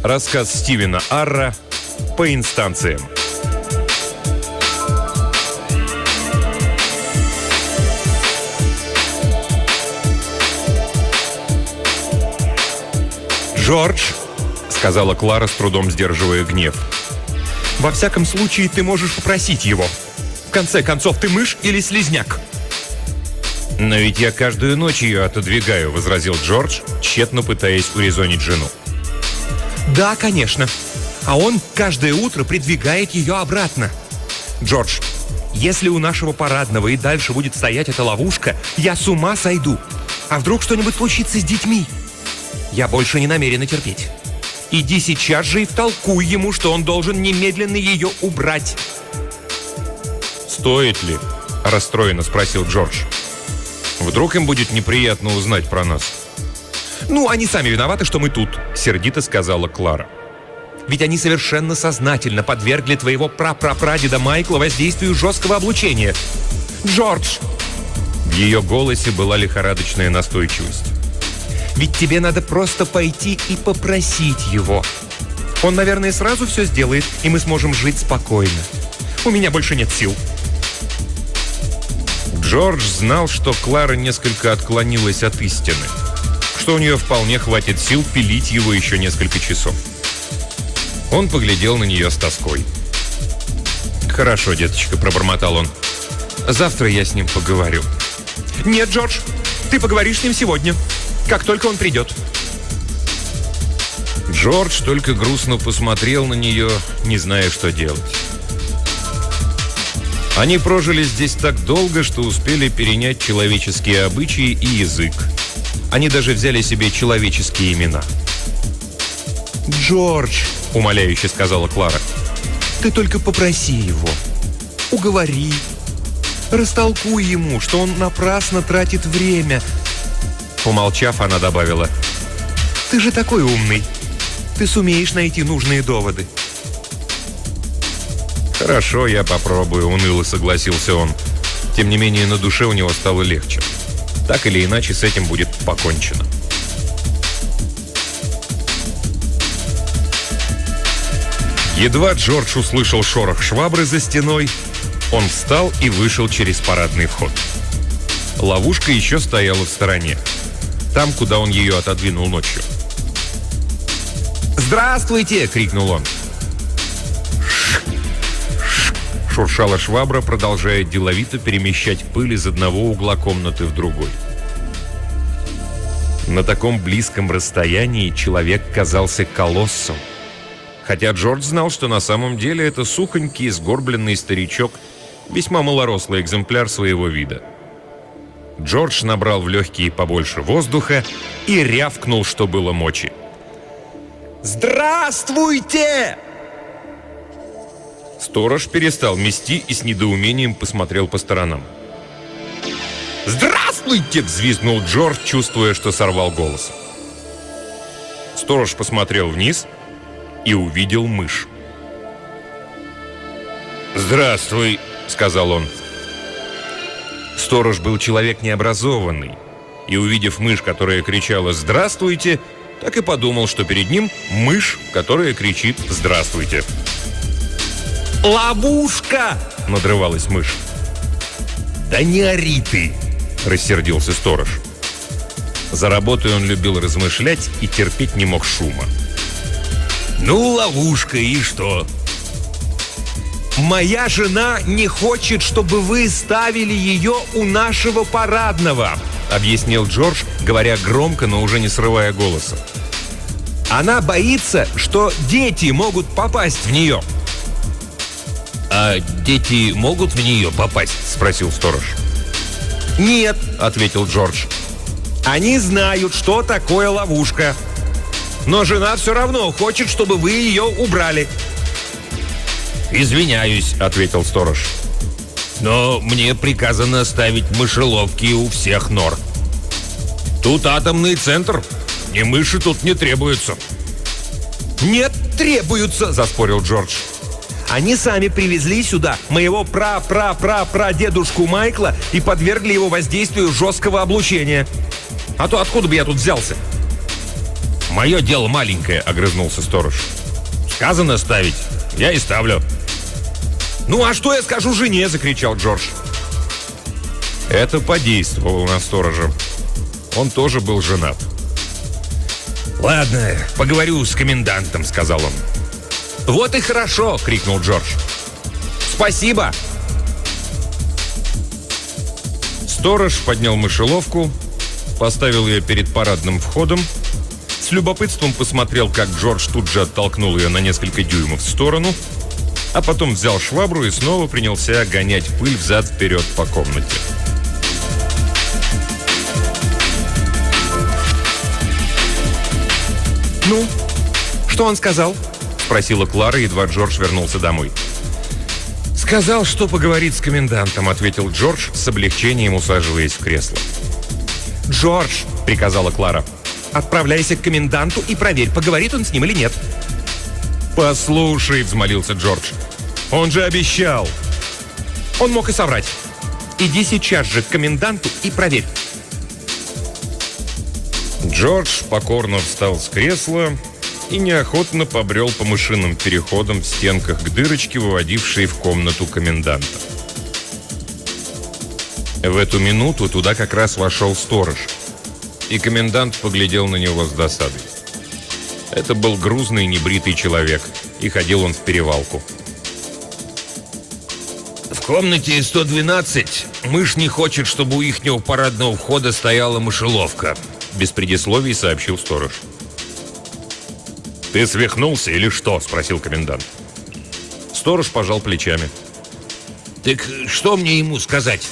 Рассказ Стивена Арра по инстанциям. «Джордж», — сказала Клара, с трудом сдерживая гнев, — «во всяком случае ты можешь попросить его. В конце концов, ты мышь или слизняк?» «Но ведь я каждую ночь ее отодвигаю», — возразил Джордж, тщетно пытаясь урезонить жену. «Да, конечно. А он каждое утро придвигает ее обратно. Джордж, если у нашего парадного и дальше будет стоять эта ловушка, я с ума сойду. А вдруг что-нибудь случится с детьми? Я больше не намерена терпеть. Иди сейчас же и втолкуй ему, что он должен немедленно ее убрать». «Стоит ли?» – расстроенно спросил Джордж. «Вдруг им будет неприятно узнать про нас?» «Ну, они сами виноваты, что мы тут», – сердито сказала Клара. «Ведь они совершенно сознательно подвергли твоего прапрапрадеда Майкла воздействию жесткого облучения. Джордж!» В ее голосе была лихорадочная настойчивость. «Ведь тебе надо просто пойти и попросить его. Он, наверное, сразу все сделает, и мы сможем жить спокойно. У меня больше нет сил». Джордж знал, что Клара несколько отклонилась от истины, что у нее вполне хватит сил пилить его еще несколько часов. Он поглядел на нее с тоской. «Хорошо, деточка», — пробормотал он. «Завтра я с ним поговорю». «Нет, Джордж, ты поговоришь с ним сегодня, как только он придет». Джордж только грустно посмотрел на нее, не зная, что делать. Они прожили здесь так долго, что успели перенять человеческие обычаи и язык. Они даже взяли себе человеческие имена. «Джордж», — умоляюще сказала Клара, — «ты только попроси его, уговори, растолкуй ему, что он напрасно тратит время». Помолчав, она добавила: «Ты же такой умный, ты сумеешь найти нужные доводы». «Хорошо, я попробую», — уныло согласился он. Тем не менее, на душе у него стало легче. Так или иначе, с этим будет покончено. Едва Джордж услышал шорох швабры за стеной, он встал и вышел через парадный вход. Ловушка еще стояла в стороне, там, куда он ее отодвинул ночью. «Здравствуйте!» — крикнул он. Шуршала швабра, продолжая деловито перемещать пыль из одного угла комнаты в другой. На таком близком расстоянии человек казался колоссом. Хотя Джордж знал, что на самом деле это сухонький, сгорбленный старичок, весьма малорослый экземпляр своего вида. Джордж набрал в легкие побольше воздуха и рявкнул, что было мочи. «Здравствуйте!» Сторож перестал мести и с недоумением посмотрел по сторонам. «Здравствуйте!» — взвизгнул Джордж, чувствуя, что сорвал голос. Сторож посмотрел вниз и увидел мышь. «Здравствуй!» — сказал он. Сторож был человек необразованный, и, увидев мышь, которая кричала «Здравствуйте!», так и подумал, что перед ним мышь, которая кричит «Здравствуйте!». «Ловушка!» — надрывалась мышь. «Да не ори ты!» — рассердился сторож. За работой он любил размышлять и терпеть не мог шума. «Ну, ловушка, и что?» «Моя жена не хочет, чтобы вы ставили ее у нашего парадного», — объяснил Джордж, говоря громко, но уже не срывая голоса. «Она боится, что дети могут попасть в нее». «А дети могут в нее попасть?» — спросил сторож. «Нет», — ответил Джордж. «Они знают, что такое ловушка. Но жена все равно хочет, чтобы вы ее убрали». «Извиняюсь», — ответил сторож. «Но мне приказано ставить мышеловки у всех нор. Тут атомный центр, и мыши тут не требуются». «Нет, требуются», — заспорил Джордж. «Они сами привезли сюда моего пра-пра-пра-прадедушку Майкла и подвергли его воздействию жесткого облучения. А то откуда бы я тут взялся?» «Мое дело маленькое», — огрызнулся сторож. «Сказано ставить, я и ставлю». «Ну а что я скажу жене?» — закричал Джордж. Это подействовало на сторожа. Он тоже был женат. «Ладно, поговорю с комендантом», — сказал он. «Вот и хорошо!» — крикнул Джордж. «Спасибо!» Сторож поднял мышеловку, поставил ее перед парадным входом, с любопытством посмотрел, как Джордж тут же оттолкнул ее на несколько дюймов в сторону, а потом взял швабру и снова принялся гонять пыль взад-вперед по комнате. «Ну, что он сказал?» — спросила Клара, едва Джордж вернулся домой. «Сказал, что поговорит с комендантом», — ответил Джордж, с облегчением усаживаясь в кресло. «Джордж», — приказала Клара, — «отправляйся к коменданту и проверь, поговорит он с ним или нет». «Послушай», — взмолился Джордж, — «он же обещал». «Он мог и соврать. Иди сейчас же к коменданту и проверь». Джордж покорно встал с кресла и неохотно побрел по мышиным переходам в стенках к дырочке, выводившей в комнату коменданта. В эту минуту туда как раз вошел сторож, и комендант поглядел на него с досадой. Это был грузный небритый человек, и ходил он в перевалку. «В комнате 112 мышь не хочет, чтобы у ихнего парадного входа стояла мышеловка», — без предисловий сообщил сторож. «Ты свихнулся или что?» — спросил комендант. Сторож пожал плечами. «Так что мне ему сказать?»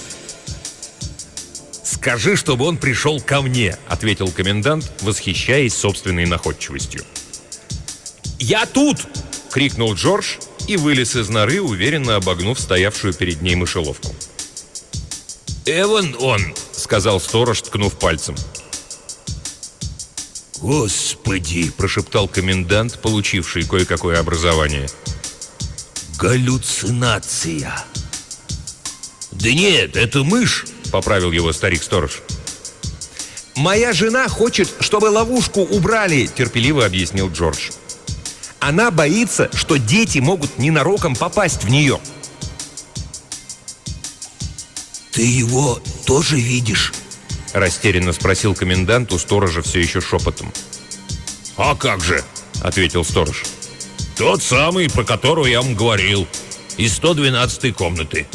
«Скажи, чтобы он пришел ко мне», — ответил комендант, восхищаясь собственной находчивостью. «Я тут!» — крикнул Джордж и вылез из норы, уверенно обогнув стоявшую перед ней мышеловку. «Эван он!» — сказал сторож, ткнув пальцем. «Господи!» — прошептал комендант, получивший кое-какое образование. «Галлюцинация!» «Да нет, это мышь!» — поправил его старик-сторож. «Моя жена хочет, чтобы ловушку убрали!» — терпеливо объяснил Джордж. «Она боится, что дети могут ненароком попасть в нее!» «Ты его тоже видишь?» — растерянно спросил комендант у сторожа все еще шепотом. «А как же?» — ответил сторож. «Тот самый, про которого я вам говорил, из 112-й комнаты».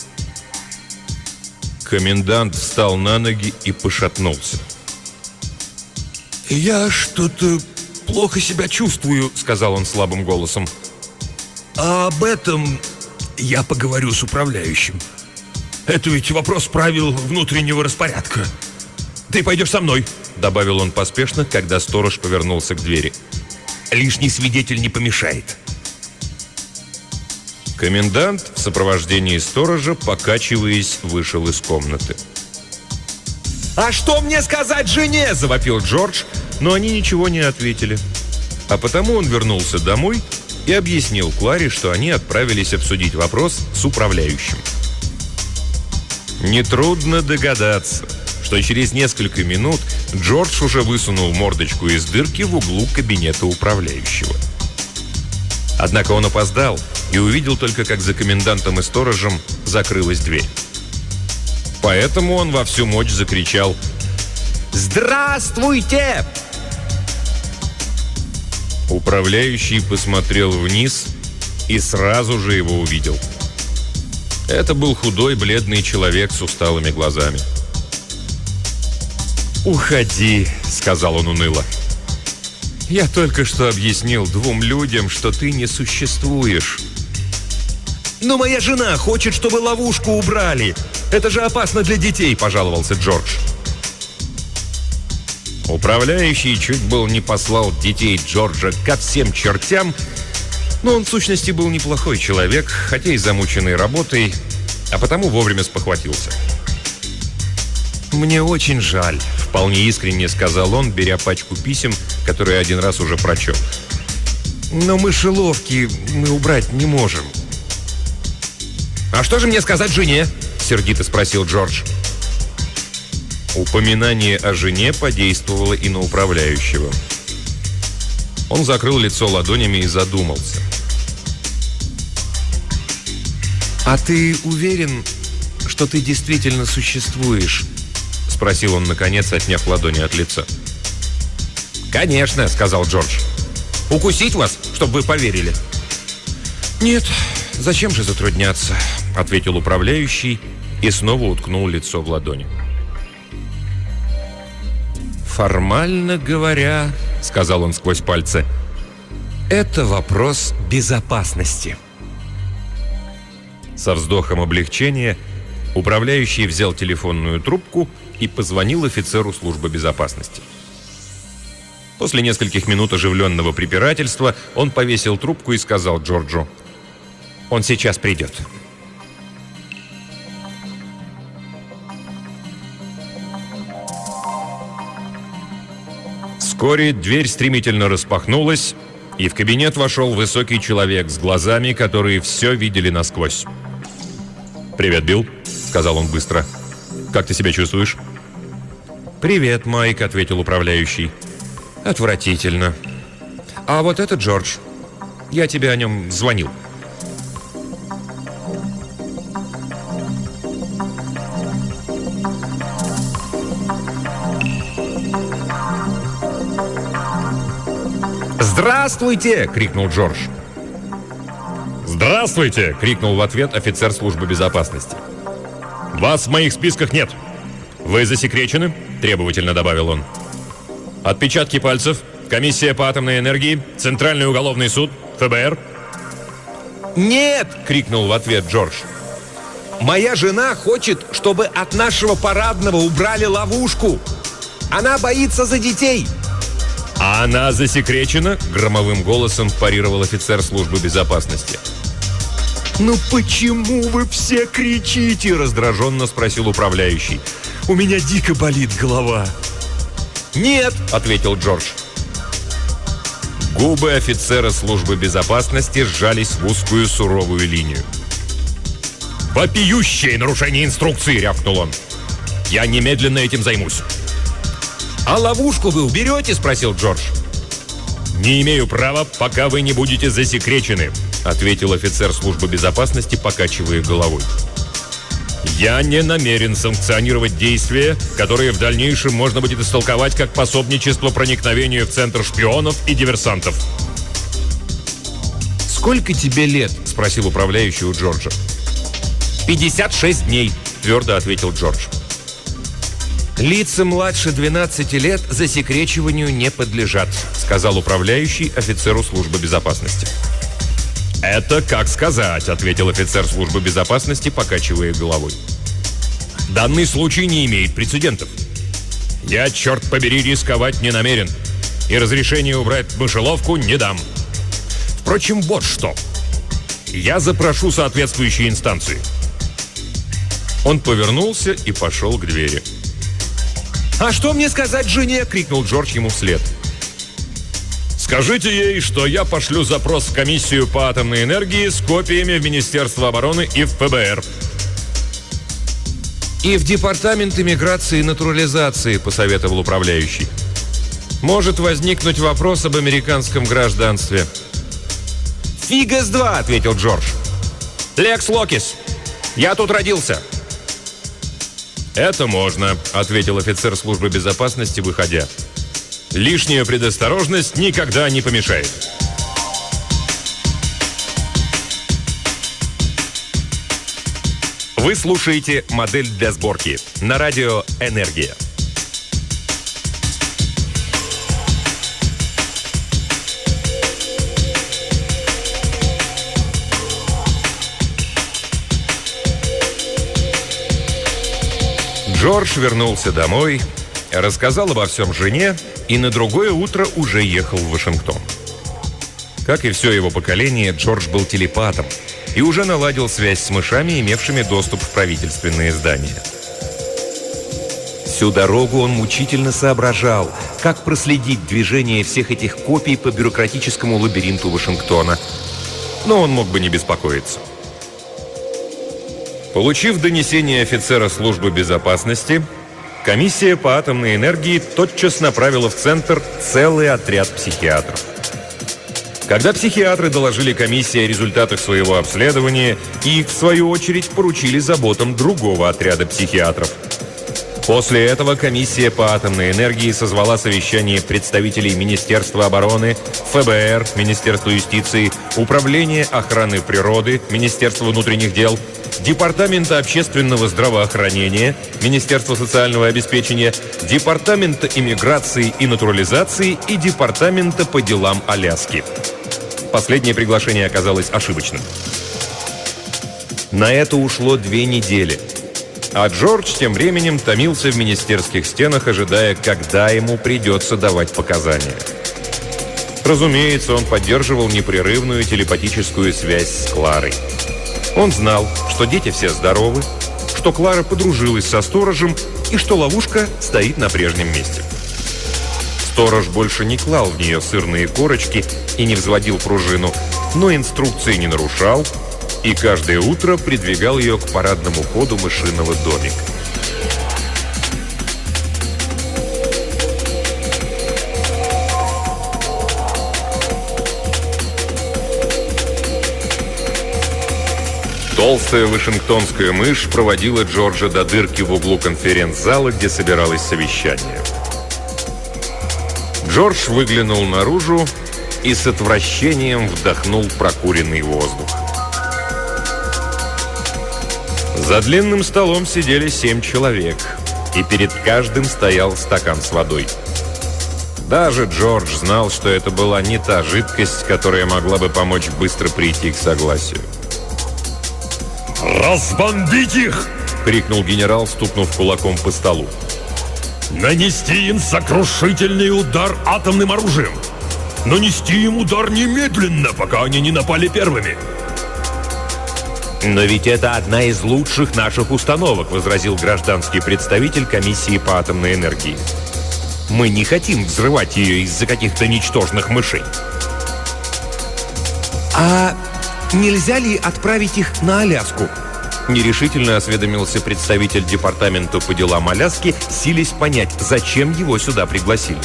Комендант встал на ноги и пошатнулся. «Я что-то плохо себя чувствую», — сказал он слабым голосом. «А об этом я поговорю с управляющим. Это ведь вопрос правил внутреннего распорядка. Ты пойдешь со мной», — добавил он поспешно, когда сторож повернулся к двери. «Лишний свидетель не помешает». Комендант в сопровождении сторожа, покачиваясь, вышел из комнаты. «А что мне сказать жене?» — завопил Джордж, но они ничего не ответили. А потому он вернулся домой и объяснил Кларе, что они отправились обсудить вопрос с управляющим. Нетрудно догадаться, что через несколько минут Джордж уже высунул мордочку из дырки в углу кабинета управляющего. Однако он опоздал и увидел только, как за комендантом и сторожем закрылась дверь. Поэтому он во всю мощь закричал: «Здравствуйте!» Управляющий посмотрел вниз и сразу же его увидел. Это был худой, бледный человек с усталыми глазами. «Уходи», — сказал он уныло. «Я только что объяснил двум людям, что ты не существуешь». «Но моя жена хочет, чтобы ловушку убрали. Это же опасно для детей», — пожаловался Джордж. Управляющий чуть было не послал детей Джорджа ко всем чертям, но он в сущности был неплохой человек, хотя и замученный работой, а потому вовремя спохватился. «Мне очень жаль», — вполне искренне сказал он, беря пачку писем, которые один раз уже прочел. «Но мышеловки мы убрать не можем». «А что же мне сказать жене?» — сердито спросил Джордж. Упоминание о жене подействовало и на управляющего. Он закрыл лицо ладонями и задумался. «А ты уверен, что ты действительно существуешь?» — спросил он, наконец, отняв ладони от лица. «Конечно», — сказал Джордж. «Укусить вас, чтобы вы поверили?» «Нет, зачем же затрудняться?» — ответил управляющий и снова уткнул лицо в ладони. «Формально говоря, — сказал он сквозь пальцы, — это вопрос безопасности». Со вздохом облегчения управляющий взял телефонную трубку и позвонил офицеру службы безопасности. После нескольких минут оживленного препирательства он повесил трубку и сказал Джорджу: «Он сейчас придет». Вскоре дверь стремительно распахнулась, и в кабинет вошел высокий человек с глазами, которые все видели насквозь. «Привет, Билл», — сказал он быстро. «Как ты себя чувствуешь?» «Привет, Майк», — ответил управляющий. «Отвратительно. А вот это Джордж. Я тебе о нем звонил». «Здравствуйте!» — крикнул Джордж. «Здравствуйте!» — крикнул в ответ офицер службы безопасности. «Вас в моих списках нет. Вы засекречены?» — требовательно добавил он. «Отпечатки пальцев, комиссия по атомной энергии, Центральный уголовный суд, ФБР». «Нет!» — крикнул в ответ Джордж. «Моя жена хочет, чтобы от нашего парадного убрали ловушку. Она боится за детей». «А она засекречена?» — громовым голосом парировал офицер службы безопасности. «Ну почему вы все кричите?» — раздраженно спросил управляющий. «У меня дико болит голова». «Нет!» — ответил Джордж. Губы офицера службы безопасности сжались в узкую суровую линию. «Вопиющее нарушение инструкции!» — рявкнул он. «Я немедленно этим займусь». «А ловушку вы уберете?» — спросил Джордж. «Не имею права, пока вы не будете засекречены», — ответил офицер службы безопасности, покачивая головой. «Я не намерен санкционировать действия, которые в дальнейшем можно будет истолковать как пособничество проникновению в центр шпионов и диверсантов». «Сколько тебе лет?» — спросил управляющий у Джорджа. 56 дней», — твердо ответил Джордж. «Лица младше 12 лет засекречиванию не подлежат», — сказал управляющий офицеру службы безопасности. «Это как сказать», — ответил офицер службы безопасности, покачивая головой. «Данный случай не имеет прецедентов. Я, черт побери, рисковать не намерен. И разрешение убрать мышеловку не дам. Впрочем, вот что. Я запрошу соответствующие инстанции». Он повернулся и пошел к двери. «А что мне сказать жене?» — крикнул Джордж ему вслед. «Скажите ей, что я пошлю запрос в комиссию по атомной энергии с копиями в Министерство обороны и в ФБР». «И в Департамент иммиграции и натурализации», — посоветовал управляющий. «Может возникнуть вопрос об американском гражданстве». «Фига с два», — ответил Джордж. «Лекс Локис. Я тут родился». «Это можно», — ответил офицер службы безопасности, выходя. «Лишняя предосторожность никогда не помешает». Вы слушаете «Модель для сборки» на радио «Энергия». Джордж вернулся домой, рассказал обо всем жене и на другое утро уже ехал в Вашингтон. Как и все его поколение, Джордж был телепатом и уже наладил связь с мышами, имевшими доступ в правительственные здания. Всю дорогу он мучительно соображал, как проследить движение всех этих копий по бюрократическому лабиринту Вашингтона. Но он мог бы не беспокоиться. Получив донесение офицера службы безопасности, комиссия по атомной энергии тотчас направила в центр целый отряд психиатров. Когда психиатры доложили комиссии о результатах своего обследования, их, в свою очередь, поручили заботам другого отряда психиатров. После этого комиссия по атомной энергии созвала совещание представителей Министерства обороны, ФБР, Министерства юстиции, Управления охраны природы, Министерства внутренних дел, Департамента общественного здравоохранения, Министерства социального обеспечения, Департамента иммиграции и натурализации и Департамента по делам Аляски. Последнее приглашение оказалось ошибочным. На это ушло 2 недели. А Джордж тем временем томился в министерских стенах, ожидая, когда ему придется давать показания. Разумеется, он поддерживал непрерывную телепатическую связь с Кларой. Он знал, что дети все здоровы, что Клара подружилась со сторожем и что ловушка стоит на прежнем месте. Сторож больше не клал в нее сырные корочки и не взводил пружину, но инструкции не нарушал и каждое утро придвигал ее к парадному ходу мышиного домика. Толстая вашингтонская мышь проводила Джорджа до дырки в углу конференц-зала, где собиралось совещание. Джордж выглянул наружу и с отвращением вдохнул прокуренный воздух. За длинным столом сидели 7 человек, и перед каждым стоял стакан с водой. Даже Джордж знал, что это была не та жидкость, которая могла бы помочь быстро прийти к согласию. «Разбомбить их!» — крикнул генерал, стукнув кулаком по столу. «Нанести им сокрушительный удар атомным оружием! Нанести им удар немедленно, пока они не напали первыми!» «Но ведь это одна из лучших наших установок», — возразил гражданский представитель комиссии по атомной энергии. «Мы не хотим взрывать ее из-за каких-то ничтожных мышей». «А нельзя ли отправить их на Аляску?» — нерешительно осведомился представитель департамента по делам Аляски, силясь понять, зачем его сюда пригласили.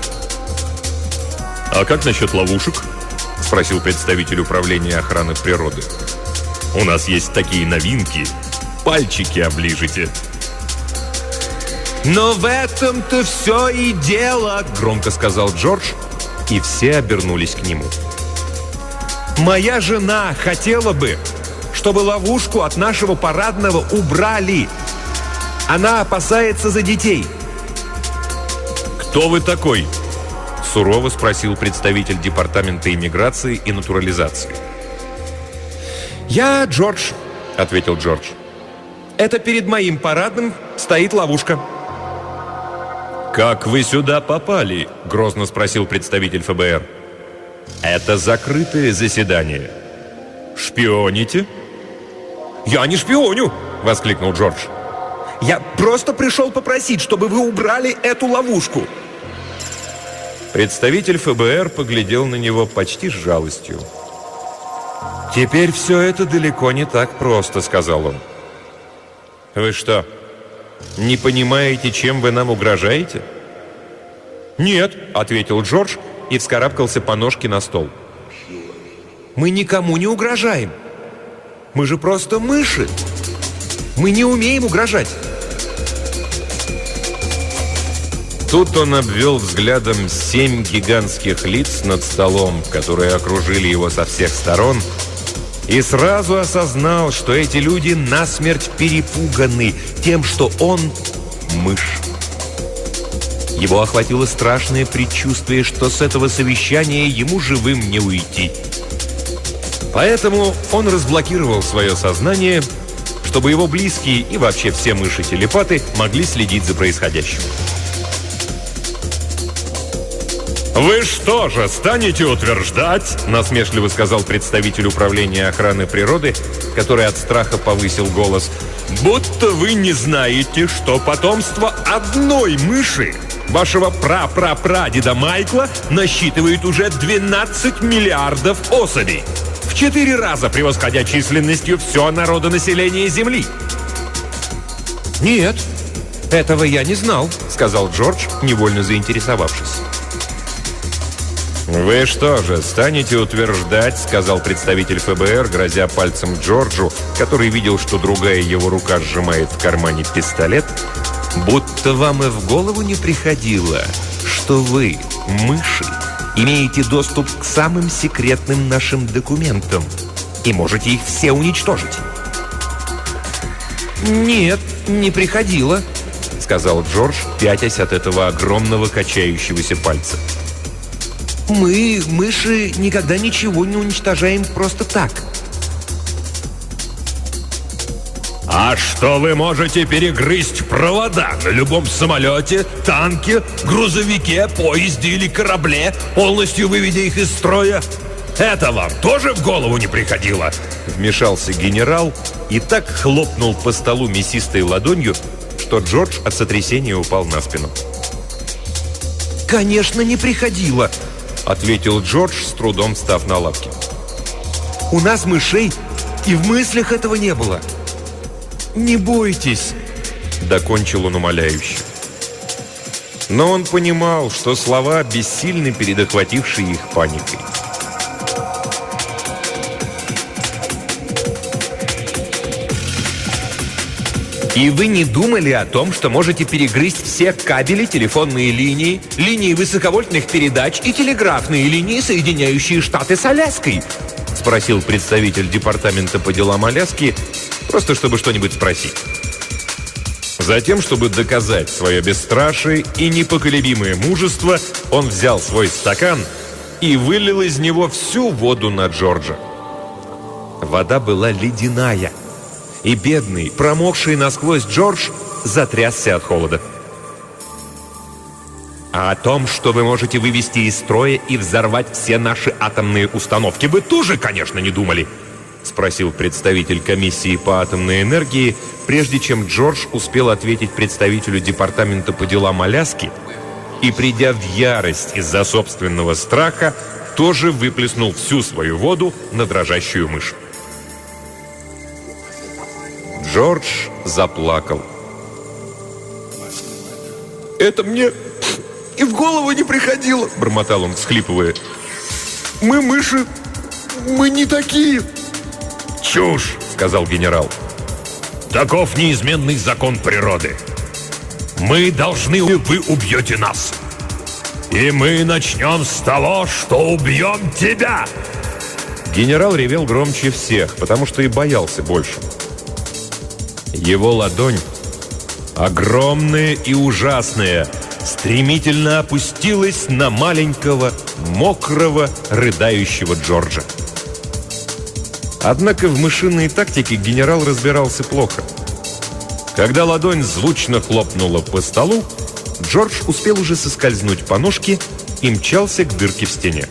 «А как насчет ловушек?» — спросил представитель управления охраны природы. «У нас есть такие новинки. Пальчики оближете». «Но в этом-то все и дело», — громко сказал Джордж, и все обернулись к нему. «Моя жена хотела бы, чтобы ловушку от нашего парадного убрали. Она опасается за детей». «Кто вы такой?» — сурово спросил представитель департамента иммиграции и натурализации. «Я Джордж», — ответил Джордж. «Это перед моим парадным стоит ловушка». «Как вы сюда попали?» — грозно спросил представитель ФБР. «Это закрытое заседание». «Шпионите?» «Я не шпионю!» — воскликнул Джордж. «Я просто пришел попросить, чтобы вы убрали эту ловушку». Представитель ФБР поглядел на него почти с жалостью. «Теперь все это далеко не так просто», — сказал он. «Вы что, не понимаете, чем вы нам угрожаете?» «Нет», — ответил Джордж и вскарабкался по ножке на стол. «Мы никому не угрожаем. Мы же просто мыши. Мы не умеем угрожать». Тут он обвел взглядом 7 гигантских лиц над столом, которые окружили его со всех сторон, и сразу осознал, что эти люди насмерть перепуганы тем, что он мышь. Его охватило страшное предчувствие, что с этого совещания ему живым не уйти. Поэтому он разблокировал свое сознание, чтобы его близкие и вообще все мыши-телепаты могли следить за происходящим. «Вы что же, станете утверждать?» — насмешливо сказал представитель управления охраны природы, который от страха повысил голос. «Будто вы не знаете, что потомство одной мыши, вашего пра-пра-прадеда Майкла, насчитывает уже 12 миллиардов особей, в 4 раза превосходя численностью все народонаселение Земли». «Нет, этого я не знал», — сказал Джордж, невольно заинтересовавшись. «Вы что же, станете утверждать, — сказал представитель ФБР, грозя пальцем Джорджу, который видел, что другая его рука сжимает в кармане пистолет, — будто вам и в голову не приходило, что вы, мыши, имеете доступ к самым секретным нашим документам и можете их все уничтожить?» «Нет, не приходило», — сказал Джордж, пятясь от этого огромного качающегося пальца. «Мы, мыши, никогда ничего не уничтожаем просто так». А что вы можете перегрызть провода на любом самолете, танке, грузовике, поезде или корабле, полностью выведя их из строя? Это вам тоже в голову не приходило?» Вмешался генерал и так хлопнул по столу мясистой ладонью, что Джордж от сотрясения упал на спину. «Конечно, не приходило», — ответил Джордж, с трудом встав на лапки. «У нас мышей и в мыслях этого не было. Не бойтесь», — докончил он умоляюще. Но он понимал, что слова бессильны перед охватившей их паникой. «И вы не думали о том, что можете перегрызть все кабели, телефонные линии, линии высоковольтных передач и телеграфные линии, соединяющие Штаты с Аляской?» — спросил представитель департамента по делам Аляски, просто чтобы что-нибудь спросить. Затем, чтобы доказать свое бесстрашие и непоколебимое мужество, он взял свой стакан и вылил из него всю воду на Джорджа. Вода была ледяная, и бедный, промокший насквозь Джордж затрясся от холода. «А о том, что вы можете вывести из строя и взорвать все наши атомные установки, вы тоже, конечно, не думали?» — спросил представитель комиссии по атомной энергии, прежде чем Джордж успел ответить представителю департамента по делам Аляски и, придя в ярость из-за собственного страха, тоже выплеснул всю свою воду на дрожащую мышь. Джордж заплакал. «Это мне и в голову не приходило», — бормотал он, всхлипывая. «Мы, мыши, мы не такие». «Чушь!» — сказал генерал. «Таков неизменный закон природы. Мы должны, вы убьете нас. И мы начнем с того, что убьем тебя!» Генерал ревел громче всех, потому что и боялся больше. Его ладонь, огромная и ужасная, стремительно опустилась на маленького, мокрого, рыдающего Джорджа. Однако в мышиной тактике генерал разбирался плохо. Когда ладонь звучно хлопнула по столу, Джордж успел уже соскользнуть по ножке и мчался к дырке в стене.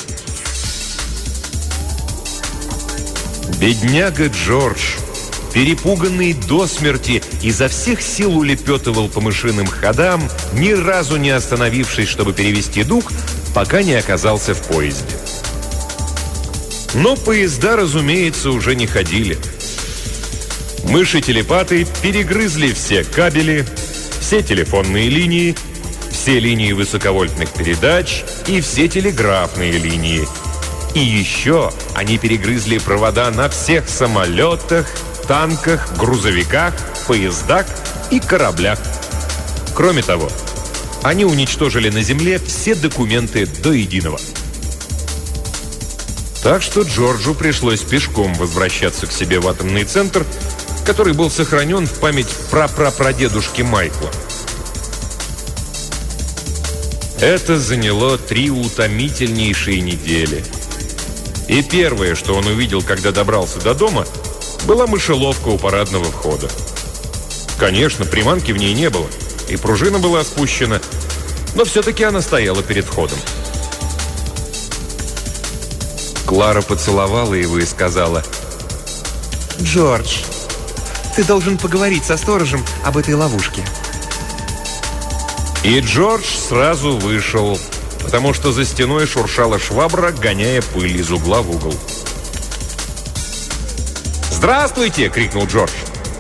Бедняга Джордж, перепуганный до смерти, изо всех сил улепетывал по мышиным ходам, ни разу не остановившись, чтобы перевести дух, пока не оказался в поезде. Но поезда, разумеется, уже не ходили. Мыши-телепаты перегрызли все кабели, все телефонные линии, все линии высоковольтных передач и все телеграфные линии. И еще они перегрызли провода на всех самолетах, танках, грузовиках, поездах и кораблях. Кроме того, они уничтожили на земле все документы до единого. Так что Джорджу пришлось пешком возвращаться к себе в атомный центр, который был сохранен в память прапрапрадедушки Майкла. Это заняло 3 утомительнейшие недели. И первое, что он увидел, когда добрался до дома, была мышеловка у парадного входа. Конечно, приманки в ней не было, и пружина была спущена, но все-таки она стояла перед входом. Клара поцеловала его и сказала: «Джордж, ты должен поговорить со сторожем об этой ловушке». И Джордж сразу вышел, потому что за стеной шуршала швабра, гоняя пыль из угла в угол. «Здравствуйте!» — крикнул Джордж.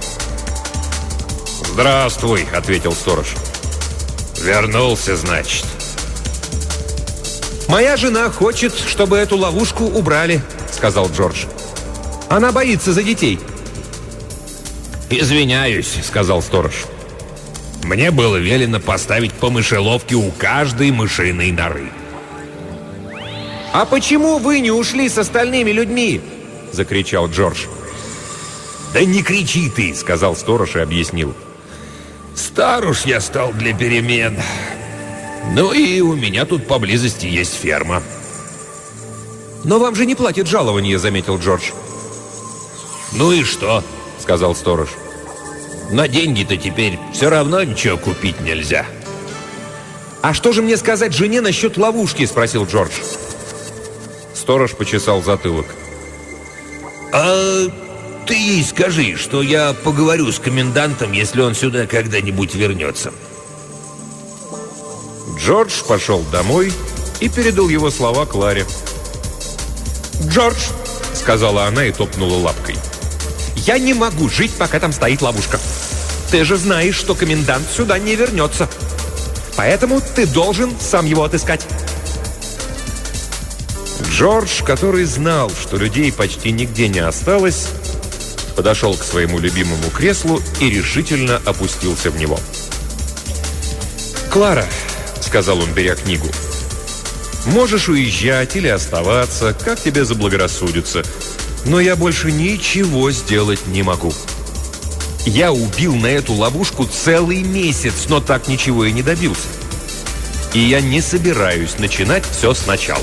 «Здравствуй!» — ответил сторож. «Вернулся, значит». «Моя жена хочет, чтобы эту ловушку убрали», — сказал Джордж. «Она боится за детей». «Извиняюсь», — сказал сторож. «Мне было велено поставить по мышеловке у каждой мышиной норы». «А почему вы не ушли с остальными людьми?» — закричал Джордж. «Да не кричи ты», — сказал сторож и объяснил. «Стар уж я стал для перемен. Ну и у меня тут поблизости есть ферма». «Но вам же не платят жалования», — заметил Джордж. «Ну и что?» — сказал сторож. «На деньги-то теперь все равно ничего купить нельзя». «А что же мне сказать жене насчет ловушки?» — спросил Джордж. Сторож почесал затылок. «А ты ей скажи, что я поговорю с комендантом, если он сюда когда-нибудь вернется». Джордж пошел домой и передал его слова Кларе. «Джордж», — сказала она и топнула лапкой, — «я не могу жить, пока там стоит ловушка. Ты же знаешь, что комендант сюда не вернется. Поэтому ты должен сам его отыскать». Джордж, который знал, что людей почти нигде не осталось, подошел к своему любимому креслу и решительно опустился в него. «Клара», — сказал он, беря книгу, — «можешь уезжать или оставаться, как тебе заблагорассудится, но я больше ничего сделать не могу. Я убил на эту ловушку целый месяц, но так ничего и не добился. И я не собираюсь начинать все сначала».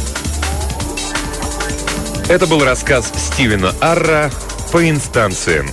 Это был рассказ Стивена Арра «По инстанциям».